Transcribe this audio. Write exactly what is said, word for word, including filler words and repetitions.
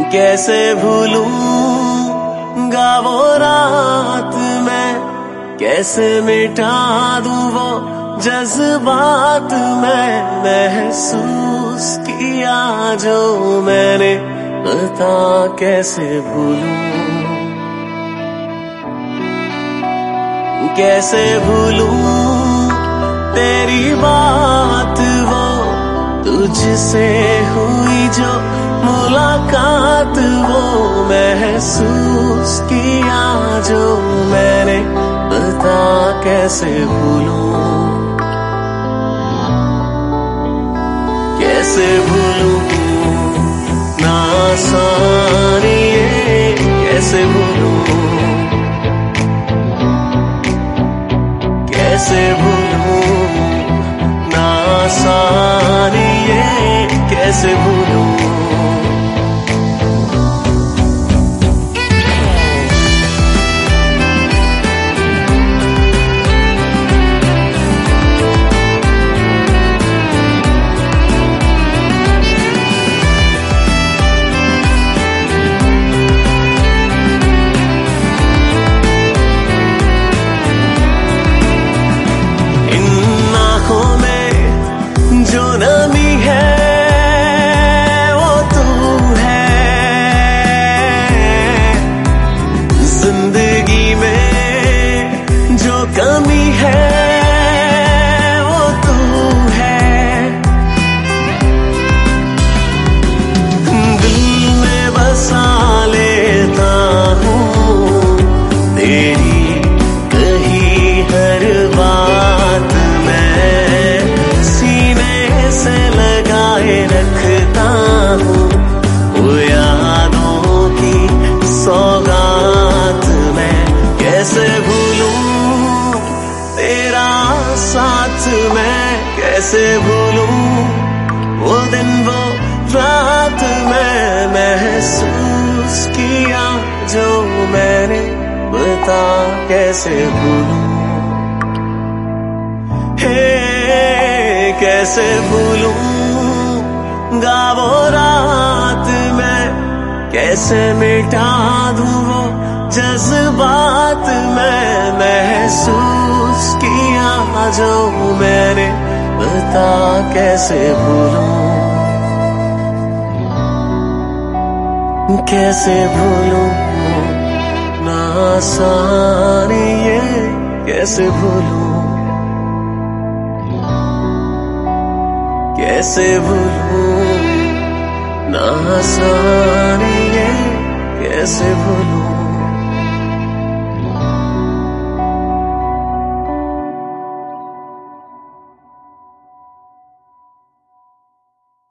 कैसे भूलूंगा वो रात मैं, कैसे मिटा दूं वो जज्बात मैं, महसूस किया जो मैंने बता कैसे भूलूं, कैसे भूलूं तेरी बात वो तुझसे हुई जो मुलाकात, वो महसूस किया जो मैंने बता कैसे भूलूं, कैसे भूलूं ना आसान ये कैसे भूलूं, कैसे भूलूं ना आसान ये कैसे भूलूं। जो नमी है वो तू है, जिंदगी में जो कमी है वो तू है, दिल में बसा लेता हूँ तेरी कही हर बात मैं, लगाए रखता हूँ वो यादों की सौगात मैं, कैसे भूलूं तेरा साथ मैं, कैसे भूलूं वो दिन वो रात मैं, महसूस किया जो मैंने बता कैसे भूलूं, हे कैसे भूलूंगा वो रात मैं, कैसे मिटा दूं वो जज्बात मैं, महसूस किया जो मैंने बता कैसे भूलूं, कैसे भूलूं ना आसान ये कैसे भूलूं, कैसे भूलूं ना आसान ये कैसे भूलूं।